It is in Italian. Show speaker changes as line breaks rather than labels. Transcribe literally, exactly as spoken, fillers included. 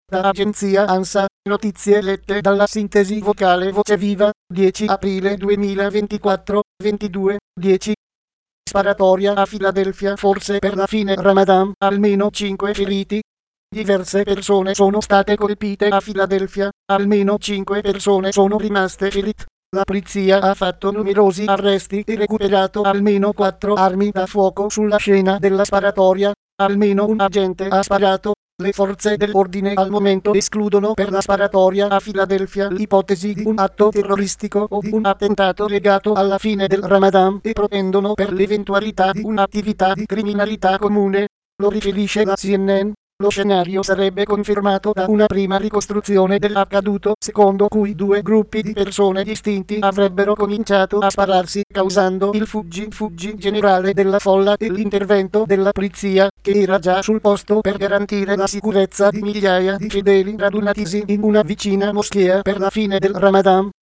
Da agenzia ANSA, notizie lette dalla sintesi vocale Voce Viva, dieci aprile duemilaventiquattro, ventidue, dieci. Sparatoria a Filadelfia, forse per la fine Ramadan, almeno cinque feriti. Diverse persone sono state colpite a Filadelfia, almeno cinque persone sono rimaste ferite. La polizia ha fatto numerosi arresti e recuperato almeno quattro armi da fuoco sulla scena della sparatoria. Almeno un agente ha sparato. Le forze dell'ordine al momento escludono per la sparatoria a Filadelfia l'ipotesi di un atto terroristico o di un attentato legato alla fine del Ramadan e propendono per l'eventualità di un'attività di criminalità comune. Lo riferisce la C N N. Lo scenario sarebbe confermato da una prima ricostruzione dell'accaduto, secondo cui due gruppi di persone distinti avrebbero cominciato a spararsi, causando il fuggi-fuggi generale della folla e l'intervento della polizia, che era già sul posto per garantire la sicurezza di migliaia di fedeli radunatisi in una vicina moschea per la fine del Ramadan.